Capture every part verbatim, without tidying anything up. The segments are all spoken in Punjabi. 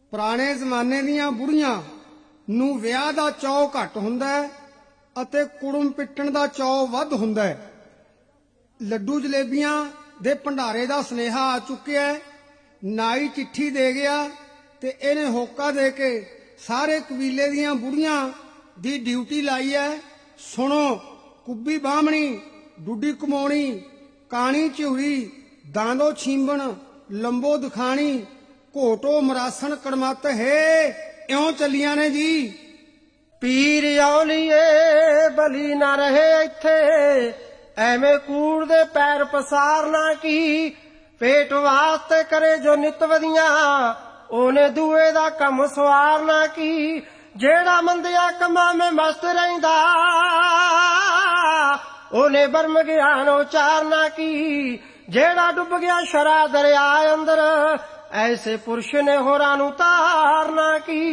ਪੁਰਾਣੇ ਜ਼ਮਾਨੇ ਦੀਆਂ ਬੁੜੀਆਂ ਨੂੰ ਵਿਆਹ ਦਾ ਚੌ ਘੱਟ ਹੁੰਦਾ ਹੈ ਅਤੇ ਕੁੜਮ ਪਿੱਟਣ ਦਾ ਚੌ ਵੱਧ ਹੁੰਦਾ ਹੈ। ਲੱਡੂ ਜਲੇਬੀਆਂ ਦੇ ਭੰਡਾਰੇ ਦਾ ਸੁਨੇਹਾ ਆ ਚੁੱਕਿਆ ਹੈ। ਨਾਈ ਚਿੱਠੀ ਦੇ ਗਿਆ ਤੇ ਇਹਨੇ ਹੋਕਾ ਦੇ ਕੇ ਸਾਰੇ ਕਬੀਲੇ ਦੀਆਂ ਬੁੜੀਆਂ ਦੀ ਡਿਊਟੀ ਲਾਈ ਹੈ। ਸੁਣੋ, ਕੁੱਬੀ ਬਾਹਮਣੀ, ਡੁੱਡੀ ਕਮਾਉਣੀ, ਕਾਣੀ ਝਿਉਰੀ, ਦਾਂਦੋ ਛੀਂਬਣ, ਲੰਬੋ ਦਿਖਾਣੀ, ਘੋਟੋ ਮਰਾਸਣ ਕੜਮੱਤ ਹੈ, ਇਉਂ ਚੱਲੀਆਂ ਨੇ ਜੀ। ਪੀਰ ਔਲੀਏ ਬਲੀ ਨਾ ਰਹੇ ਇੱਥੇ, ਐਵੇਂ ਕੂੜ ਦੇ ਪੈਰ ਪਸਾਰਨਾ ਕੀ। ਪੇਟ ਵਾਸਤੇ ਕਰੇ ਜੋ ਨਿਤ ਵਧੀਆਂ, ਉਹਨੇ ਦੂਏ ਦਾ ਕੰਮ ਸਵਾਰਨਾ ਕੀ। ਜਿਹੜਾ ਮੰਦਿਆ ਕੰਮਾਂ में ਮਸਤ ਰਹਿੰਦਾ, ਉਹਨੇ ਬਰਮ ਗਿਆਨ ਉਚਾਰਨਾ ਕੀ। ਜਿਹੜਾ ਡੁੱਬ ਗਿਆ ਸ਼ਰਾ ਦਰਿਆ ਅੰਦਰ, ਐਸੇ ਪੁਰਸ਼ ਨੇ ਹੋਰਾਂ ਨੂੰ ਤਾਰਨਾ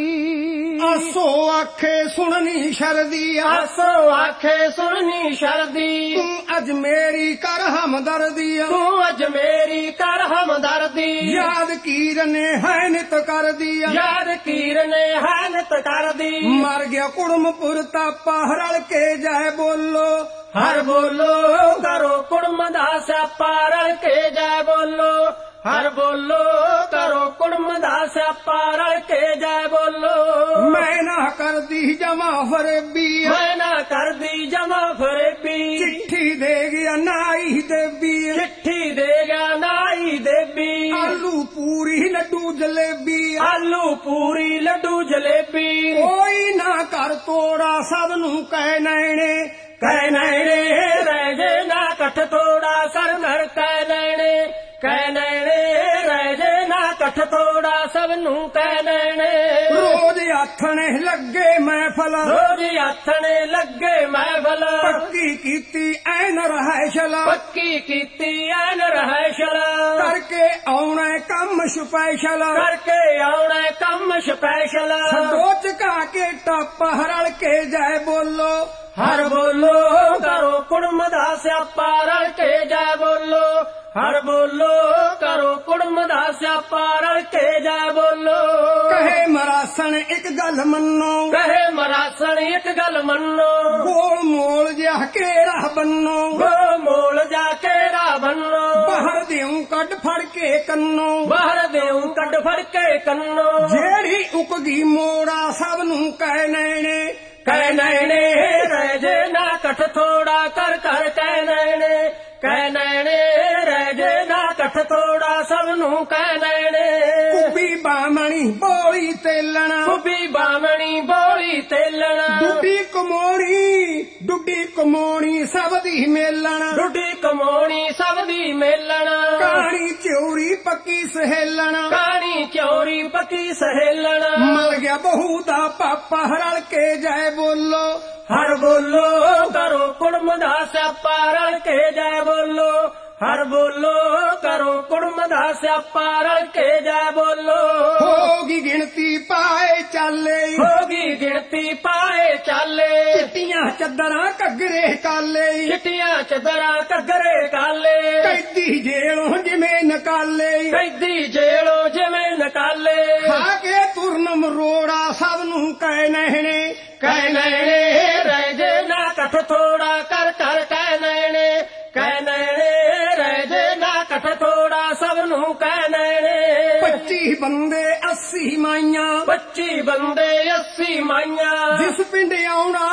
ਕੀ। ਆਸੋ ਆਖੇ ਸੁਣਨੀ ਸ਼ਰਦੀ, ਆਸੋ ਆਖੇ ਸੁਣਨੀ ਸ਼ਰਦੀ, ਤੂੰ ਅਜ ਮੇਰੀ ਕਰ ਹਮਦਰਦੀ, ਤੂੰ ਅਜ ਮੇਰੀ ਕਰ ਹਮਦਰਦੀ। ਯਾਦ ਕੀਰ ਨੇ ਹੈ ਨਿਤ ਕਰਦੀ, ਯਾਦ ਕੀਰ ਨੇ ਹੈ ਨਿਤ ਕਰਦੀ। ਮਰ ਗਿਆ ਕੁੜਮਪੁਰ ਤਾਪਾ, ਰਲ ਕੇ ਜਾਏ ਬੋਲੋ, ਹਰ ਬੋਲੋ ਕਰੋ ਕੁੜਮ ਦਾ ਸਿਆਪਾ, ਰਲ ਕੇ ਜਾਏ ਬੋਲੋ। ਹਰ ਬੋਲੋ ਕਰੋ ਕੁੜਮ ਦਾ ਸਿਆਪਾ, ਰਲ ਕੇ ਜਾਏ ਬੋਲੋ। ਮੈਂ ਨਾ ਕਰਦੀ ਜਮਾ ਫਰੇਬੀ, ਮੈਂ ਨਾ ਕਰਦੀ ਜਮਾ ਫਰੇਬੀ। ਚਿੱਠੀ ਦੇ ਗਿਆ ਨਾਈ ਦੇਵੀ, ਚਿੱਠੀ ਦੇ ਗਿਆ ਨਾਈ ਦੇਵੀ। ਆਲੂ ਪੂਰੀ ਲੱਡੂ ਜਲੇਬੀ, ਆਲੂ ਪੂਰੀ ਲੱਡੂ ਜਲੇਬੀ। ਕੋਈ ਨਾ ਕਰ ਤੋੜਾ ਸਭ ਨੂੰ ਕਹਿ ਨੈਣੇ, ਕਹਿ ਨੈਣੇ ਰਹਿ ਜੇ ਨਾ ਕੱਠ ਤੋੜਾ, ਕਰ ਘਰ ਕਹਿ ਨੈਣੇ। ਕਹਿ ਨੈਣੇ ਰਹਿ ਜੇ ਨਾ ਕੱਠ ਤੋੜਾ, ਸਭ ਨੂੰ ਕਹਿ ਨੈਣੇ। ਰੋਜ਼ ਆਥਣੇ ਲੱਗੇ ਮਹਿਫਲ, ਰੋਜ਼ ਆਥਣੇ ਲੱਗੇ ਮਹਿਫਲ। ਪੱਕੀ ਕੀਤੀ ਐਨ ਰਹਿਸ਼ਲ, ਪੱਕੀ ਕੀਤੀ ਐਨ ਰਹਿਸ਼ਲ। ਕਰਕੇ ਆਉਣਾ ਕੰਮ ਸਪੈਸ਼ਲ, ਕਰਕੇ ਆਉਣਾ ਕੰਮ ਸਪੈਸ਼ਲ। ਛੱਡੋ ਝੁਕਾ ਕੇ ਟੱਪ, ਰਲ ਕੇ ਜਾਏ ਬੋਲੋ, ਹਰ ਬੋਲੋ ਕਰੋ ਕੁੜਮ ਦਾ ਸਿਆਪਾ, ਰਲ ਕੇ ਜਾਏ ਬੋਲੋ। ਹਰ ਬੋਲੋ ਕਰੋ ਕੁੜਮ ਦਾ ਸਿਆਪਾ, ਰਲ ਕੇ ਜਾਏ ਬੋਲੋ। ਕਹੇ ਮਰਾਸਣ ਇੱਕ ਗੱਲ ਮੰਨੋ, ਕਹੇ ਮਰਾਸਣ ਇੱਕ ਗੱਲ ਮੰਨੋ। ਗੋਲ ਮੋਲ ਜਿਹਾ ਘੇਰਾ ਬੰਨੋ, ਗੋਲ ਮੋਲ ਜਾ ਘੇਰਾ ਬੰਨੋ। ਬਾਹਰ ਦਿਉ ਕੱਢ ਫੜ ਕੇ ਕੰਨੋ, ਬਾਹਰ ਦਿਉ ਕੱਢ ਫੜ ਕੇ ਕੰਨੋ। ਜਿਹੜੀ ਉਕਗੀ ਮੋੜਾ ਸਭ ਨੂੰ ਕਹਿ ਨੈਣੇ, ਕਹਿ ਨੈਣੇ ਰਹਿ ਜੇ ਨਾ ਕੱਠ ਥੋੜਾ, ਕਰ ਕਰ ਕਹਿ ਨੈਣੇ। ਕਹਿ ਨੈਣੇ ਰਹਿ ਜੇ ਨਾ ਕੱਠ ਥੋੜਾ, ਸਭ ਨੂੰ ਕਹਿ ਨੈਣੇ। ਕੁੱਬੀ ਬਾਹਮਣੀ ਬੋਲੀ ਤੇਲਣਾ, ਕੁੱਬੀ ਬਾਹਮਣੀ ਬੋਲੀ ਤੇਲਣਾ। ਡੁੱਡੀ ਕਮੋਣੀ, ਡੁੱਡੀ ਕਮੋਣੀ ਸਭ ਦੀ ਮੇਲਣਾ, ਡੁੱਡੀ ਕਮੋਣੀ ਸਭ ਦੀ ਮੇਲਣਾ। ਕਾਣੀ ਝਿਉਰੀ ਪੱਕੀ ਸਹੇਲਣਾ, ਕਾਣੀ ਝਿਉਰੀ ਪੱਕੀ ਸਹੇਲਣਾ। ਮਲ ਗਿਆ ਬਹੂ ਦਾ ਪਾਪਾ, ਰਲ ਕੇ ਜਾਏ ਬੋਲੋ, ਹਰ ਬੋਲੋ ਕਰੋ ਕੁੜਮ ਦਾ ਸਿਆਪਾ, ਰਲ ਕੇ ਜਾਏ ਬੋਲੋ। ਹਰ ਬੋਲੋ ਕਰੋ ਕੁੜਮ ਦਾ ਸਿਆਪਾ, ਰਲ ਕੇ ਜਾਏ ਬੋਲੋ। ਹੋਗੀ ਗਿਣਤੀ ਪਾਏ ਚਾਲੇ, ਹੋਗੀ ਗਿਣਤੀ ਪਾਏ ਚਾਲੇ। ਚਿੱਟੀਆਂ ਚੱਦਰਾਂ ਘੱਗਰੇ ਕਾਲੇ, ਚਿੱਟੀਆਂ ਚੱਦਰਾਂ ਘੱਗਰੇ ਕਾਲੇ। ਕੈਦੀ ਜੇਲੋਂ ਜਿਵੇਂ ਨਕਾਲੇ, ਕੈਦੀ ਜੇਲੋਂ ਜਿਵੇਂ ਨਕਾਲੇ। ਖਾ ਕੇ ਤੁਰਨ ਮਰੋੜਾ ਸਭ ਨੂੰ ਕਹਿ ਨੈਣੇ, ਕਹਿ ਨੈਣੇ ਰਹਿ ਜੇ ਨਾ ਕੱਠ ਥੋੜਾ, ਕਰ ਕਰ ਕਹਿ ਨੈਣੇ। ਕਹਿ ਨੈਣੇ ਰਹਿ ਜੇ ਨਾ ਕੱਠ ਥੋੜਾ, ਸਭ ਨੂੰ ਕਹਿ ਨੈਣੇ। ਪੱਚੀ ਬੰਦੇ ਅੱਸੀ ਮਾਈਆਂ, ਪੱਚੀ ਬੰਦੇ ਅੱਸੀ ਮਾਈਆਂ। ਜਿਸ ਪਿੰਡ ਆਉਣਾ,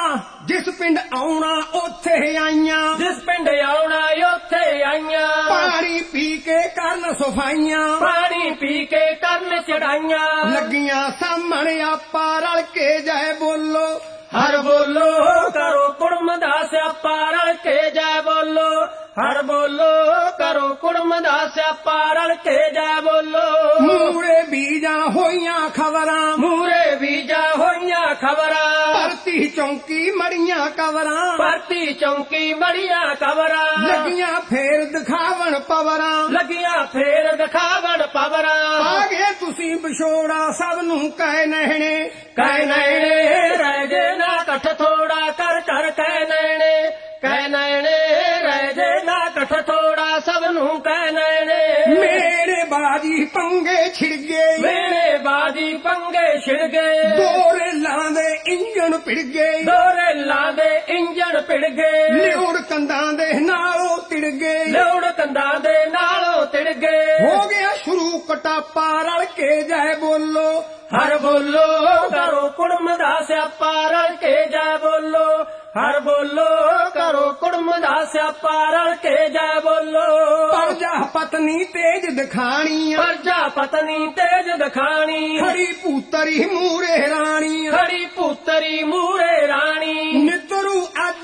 ਜਿਸ ਪਿੰਡ ਆਉਣਾ ਉੱਥੇ ਆਈਆਂ, ਜਿਸ ਪਿੰਡ ਆਉਣਾ ਉੱਥੇ ਆਈਆਂ। ਪਾਣੀ ਪੀ ਕੇ ਕਰਨ ਸਫਾਈਆਂ, ਪਾਣੀ ਪੀ ਕੇ ਕਰਨ ਚੜਾਈਆਂ। ਲੱਗੀਆਂ ਸਾਹਮਣੇ ਆਪਾ, ਰਲ ਕੇ ਜਾਏ ਬੋਲੋ, ਹਰ ਬੋਲੋ ਕਰੋ ਕੁੜਮ ਦਾ ਸਿਆਪਾ, ਰਲ ਕੇ ਜਾਏ ਬੋਲੋ। ਹਰ ਬੋਲੋ ਕਰੋ ਕੁੜਮ ਦਾ ਸਿਆਪਾ, ਰਲ ਕੇ ਜਾਏ ਬੋਲੋ। ਮੂਰੇ ਬੀਜਾਂ ਹੋਈਆਂ ਖਬਰਾਂ, ਮੂਰੇ ਬੀਜਾਂ ਹੋਈਆਂ ਖਬਰਾਂ। ਭਰਤੀ ਚੌਂਕੀ ਮੜੀਆਂ ਕਵਰਾਂ, ਭਰਤੀ ਚੌਂਕੀ ਮੜੀਆਂ ਕਵਰਾਂ। ਲੱਗੀਆਂ ਫੇਰ ਦਿਖਾਵਣ ਪਵਰਾਂ, ਲੱਗੀਆਂ ਫੇਰ ਦਿਖਾਵਣ ਪਵਰਾਂ। ਆ ਗਏ ਤੁਸੀਂ ਵਿਛੋੜਾ, ਸਭ ਨੂੰ ਕਹਿ ਨੈਣੇ, ਕਹਿ ਨੈਣੇ ਰਹਿ ਜੇ ਨਾ ਕੱਠ ਥੋੜਾ, ਕਰ ਕਰ ਕਹਿ ਨੈਣੇ। ਕਹਿ ਨੈਣੇ ਰਹਿ ਜੇ ਨਾ ਕੱਠ ਥੋੜਾ, ਸਭ ਨੂੰ ਕਹਿ ਨੈਣੇ। ਮੇਰੇ ਬਾਜੀ ਪੰਗੇ ਛਿੜ ਗਏ, ਮੇਰੇ ਬਾਜੀ ਜੀ ਪੰਗੇ ਛਿੜ ਗਏ, ਦੋ ਰੇਲਾਂ ਦੇ ਇੰਜਣ ਭਿੜ ਗਏ, ਦੋ ਰੇਲਾਂ ਦੇ ਇੰਜਣ ਭਿੜ ਗਏ, ਲਿਉੜ ਕੰਧਾਂ ਦੇ ਨਾਲੋਂ ਤਿੜ ਗਏ, ਲਿਉੜ ਕੰਧਾਂ ਦੇ ਨਾਲੋਂ ਤਿੜ ਗਏ। ਹੋ ਗਿਆ ਸ਼ੁਰੂ ਕਟਾਪਾ ਰਲ ਕੇ ਜੈ ਬੋਲੋ, ਹਰ ਬੋਲੋ ਕਰੋ ਕੁੜਮ ਦਾ ਸਿਆਪਾ ਰਲ ਕੇ ਜੈ ਬੋਲੋ, ਹਰ ਬੋਲੋ ਕਰੋ ਕੁੜਮ ਦਾ ਸਿਆਪਾ ਰਲ ਕੇ ਜੈ ਬੋਲੋ। ਪਰਜਾ ਪਤਨੀ ਤੇਜ ਦਿਖਾਣੀ, ਪਰਜਾ ਪਤਨੀ ਤੇਜ ਦਿਖਾਣੀ, ਖੜੀ ਪੂਤਰੀ ਮੂਰੇ ਰਾਣੀ, ਖੜੀ ਪੁੱਤਰੀ ਮੂਰੇ ਰਾਣੀ। ਨਿਤਰੂ ਅੱਜ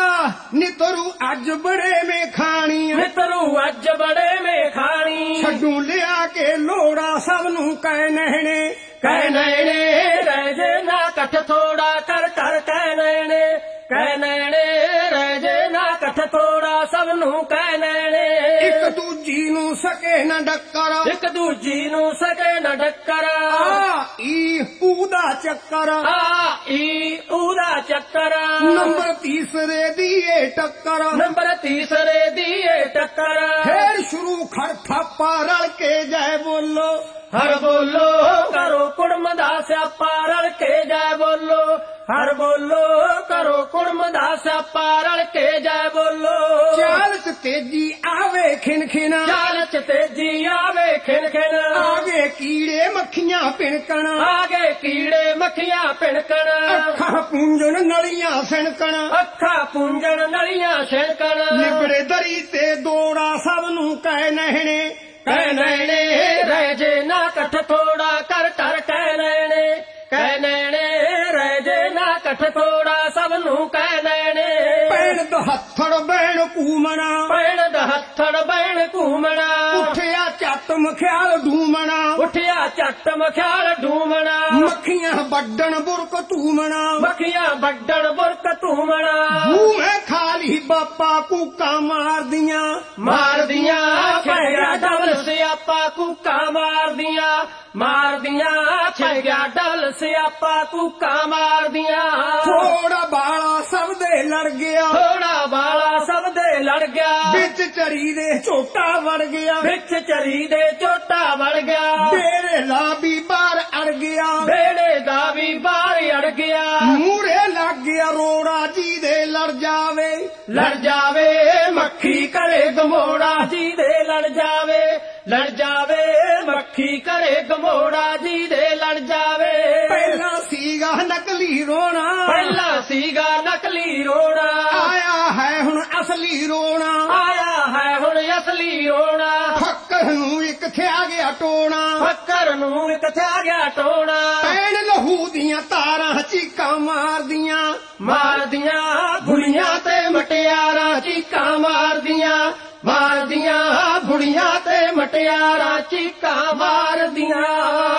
ਨਿਤਰੂ ਅੱਜ ਬੜੇ ਮੇ ਖਾਣੀ, ਮਿੱਤਰੂ ਅੱਜ ਬੜੇ ਮੇ ਖਾਣੀ। ਛੱਡੂ ਲਿਆ ਕੇ ਲੋੜਾ ਸਭ ਨੂੰ ਕਹਿ ਨਹਿਣੇ, ਕਹਿ ਨੈਣੇ ਰਹਿ ਜੇ ਨਾ ਕੱਠ ਥੋੜਾ ਕਰ ਕਰ ਕਹਿ ਨੈਣੇ, ਕਹਿ ਨੈਣੇ ਰਹਿ ਜੇ ਨਾ ਕੱਠ ਥੋੜਾ ਸਭ ਨੂੰ ਕਹਿ ਨੈਣੇ। ਇੱਕ ਦੂਜੀ ਨੂੰ ਸਕੇ ਨਾ ਡੱਕਰ, ਇੱਕ ਦੂਜੀ ਨੂੰ ਸਕੇ ਨਾ ਡੱਕਰ, ਆ ਈ ਉਹਦਾ ਚੱਕਰ, ਆ ਈ ਉਹਦਾ ਚੱਕਰ। ਨੰਬਰ ਤੀਸਰੇ ਦੀ ਏ ਟੱਕਰ, ਨੰਬਰ ਤੀਸਰੇ ਦੀ ਏ ਟੱਕਰ। ਫੇਰ ਸ਼ੁਰੂ ਖੜ ਥਾਪਾ ਰਲ ਕੇ ਜੈ ਬੋਲੋ, ਹਰ ਬੋਲੋ ਕਰੋ ਕੁੜਮ ਦਾ ਸਿਆਪਾ ਰਲ ਕੇ ਜੈ ਬੋਲੋ, ਹਰ ਬੋਲੋ ਕਰੋ ਕੁੜਮ ਦਾ ਸਿਆਪਾ ਰਲ ਕੇ ਜੈ ਬੋਲੋ। ਚਾਲ ਚ ਤੇਜੀ ਆਵੇ ਖਿਨ ਖਿਨ, ਚਾਲ ਚ ਤੇਜੀ ਆਵੇ ਖਿਨ ਖਿਨ, ਆਗੇ ਕੀੜੇ ਮੱਖੀਆਂ ਪਿਣਕਣ, ਆਗੇ ਕੀੜੇ ਮੱਖੀਆਂ ਪਿਣਕਣ, ਅੱਖਾਂ ਪੂੰਝਣ ਨਲੀਆਂ ਸਣਕਣ, ਅੱਖਾਂ ਪੂੰਝਣ ਨਲੀਆਂ ਛਿਣਕਣ। ਲਿਬੜੇ ਦਰੀ ਤੇ ਦੋੜਾ ਸਭ ਨੂੰ ਕਹਿ ਨਹਿਣੇ, ਕਹਿ ਨੈਣੇ ਰਹਿ ਜੇ ਨਾ ਕੱਠ ਥੋੜਾ ਕਰ ਕਰ ਕਹਿ ਨੈਣੇ, ਕਹਿ ਨੈਣੇ ਰਹਿ ਜੇ ਨਾ ਕੱਠ ਥੋੜਾ ਸਭ ਨੂੰ ਕਹਿ ਨੈਣੇ। ਪੈਣ ਦਹੱਥੜ ਬੈਣ ਕੂਮਣਾ, ਪੈਣ ਦਹੱਥੜ ਬੈਣ ਘੂਮਣਾ, ਉੱਠਿਆ ਚੱਟ ਮਖਿਆਲ ਢੂਮਣਾ, ਉੱਠਿਆ ਚੱਟ ਮਖਿਆਲ ਢੂਮਣਾ, ਮੱਖੀਆਂ ਵੱਡਣ ਬੁਰਕ ਧੂਮਣਾ, ਮੱਖੀਆਂ ਵੱਡਣ ਬੁਰਕ ਧੂਮਣਾ। ਮੂੰਹ ਮੈਂ ਖਾਲੀ ਬਾਪਾ ਕੂਕਾਂ ਮਾਰਦੀਆਂ, ਮਾਰਦੀਆਂ ਛਿੜਿਆ ਡਬਲ ਸਿਆਪਾ ਕੂਕਾਂ ਮਾਰਦੀਆਂ, ਮਾਰਦੀਆਂ ਛਿੜਿਆ ਡਬਲ ਸਿਆਪਾ ਕੂਕਾਂ ਮਾਰਦੀਆਂ। ਥੋੜਾ ਬਾਲਾ ਸਭ ਦੇ ਲੜ ਗਿਆ, ਥੋੜਾ ਬਾਲਾ ਸਭ ਦੇ ਲੜ ਗਿਆ, ਵਿੱਚ ਚਰੀ ਦੇ ਝੋਟਾ ਵੜ ਗਿਆ, ਵਿੱਚ ਚਰੀ ਦੇ ਝੋਟਾ ਵੜ ਗਿਆ, ਤੇਰੇ ਲਾ ਵੀ ਬਾਹਰ ਅੜ ਗਿਆ, ਬੇੜੇ ਦਾ ਵੀ ਬਾਹਰ ਅੜ ਗਿਆ। ਮੂਰੇ ਲੱਗ ਗਿਆ ਰੋੜਾ ਜੀ ਦੇ ਲੜ ਜਾਵੇ, ਲੜ ਜਾਵੇ ਮੱਖੀ ਕਰੇ ਗਮੋੜਾ ਜੀ ਦੇ ਲੜ ਜਾਵੇ, ਲੜ ਜਾਵੇ ਮੱਖੀ ਕਰੇ ਗਮੋੜਾ ਜੀ ਦੇ ਲੜ ਜਾਵੇ। ਪਹਿਲਾਂ ਸੀਗਾ ਨਕਲੀ ਰੋਣਾ, ਪਹਿਲਾਂ ਸੀਗਾ ਨਕਲੀ ਰੋਣਾ, ਆਇਆ ਹੈ ਹੁਣ ਅਸਲੀ ਰੋਣਾ, ਆਇਆ ਹੈ ਹੁਣ ਅਸਲੀ ਰੋਣਾ। ਫੱਕਰ ਨੂੰ ਇੱਕ ਥਿਆ ਗਿਆ ਟੋਣਾ, ਫੱਕਰ ਨੂੰ ਇੱਕ ਥਿਆ ਗਿਆ ਟੋਣਾ, ਪੈਣ ਲਹੂ ਦੀਆਂ ਤਾਰਾਂ ਚੀਕਾਂ ਮਾਰਦੀਆਂ, ਮਾਰਦੀਆਂ ਬੁੜੀਆਂ ਤੇ ਮਟਿਆਰਾਂ ਚੀਕਾਂ ਮਾਰਦੀਆਂ, ਮਾਰਦੀਆਂ ਬੁੜੀਆਂ ਤੇ ਮਟਿਆਰਾਂ ਚੀਕਾਂ ਮਾਰਦੀਆਂ।